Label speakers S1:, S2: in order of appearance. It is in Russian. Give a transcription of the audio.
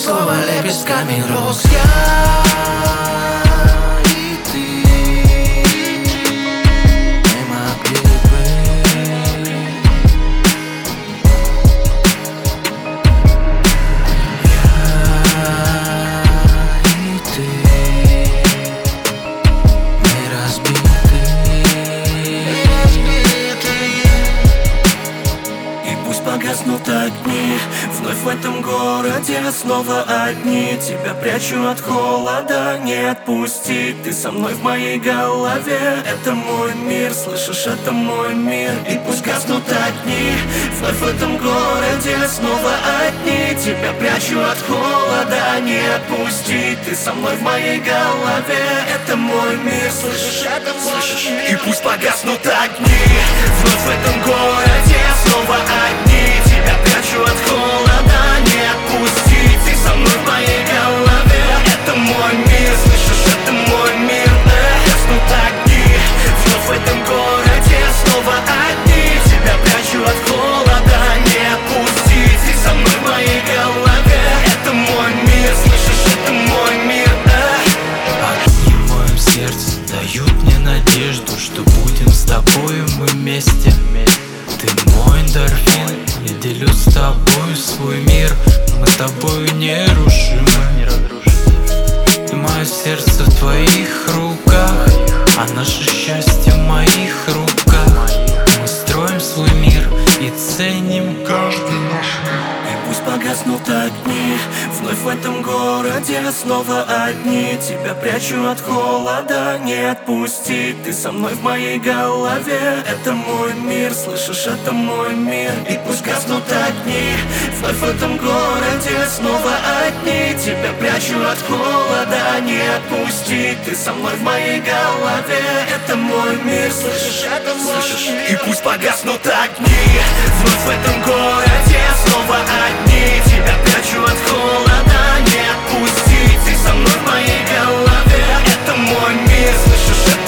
S1: слова лепестками роз. Я и ты не могли бы. Я и ты не разбиты.
S2: И пусть погаснут огни, вновь в этом городе снова одни. Тебя прячу от холода, не отпусти. Ты со мной в моей голове, это мой мир, слышишь, это мой мир. И пусть гаснут огни, вновь в этом городе снова одни. Тебя прячу от холода, не отпусти. Ты со мной в моей голове, это мой мир, слышишь, это мой мир. И пусть погаснут огни, вновь в этом городе снова одни. Тебя прячу от холода, не отпусти. Ты со мной в моей голове, это мой мир, слышишь, это мой мир. Гаснут огни, вновь в этом городе снова одни. Тебя прячу от холода, не отпусти. Ты со мной в моей голове, это мой мир, слышишь, это мой мир.
S1: Огни в моем сердце дают мне надежду, что будем с тобою мы вместе. Ты мой эндорфин, я делю с тобой свой мир. Мы с тобою нерушимы. И мое сердце в твоих руках, а наше счастье в моих руках. Мы строим свой мир и ценим каждый наш миг.
S2: И пусть погаснут огни, вновь в этом городе снова одни. Тебя прячу от холода, не отпусти. Ты со мной в моей голове, это мой мир, слышишь, это мой мир. И пусть гаснут огни, вновь в этом городе снова одни. Тебя прячу от холода, не отпусти. Ты со мной в моей голове, это мой мир, слышишь, это мой мир. И пусть погаснут огни, вновь в этом городе снова одни. Тебя прячу от холода, не отпусти. Ты со мной в моей голове, это мой мир, слышишь, это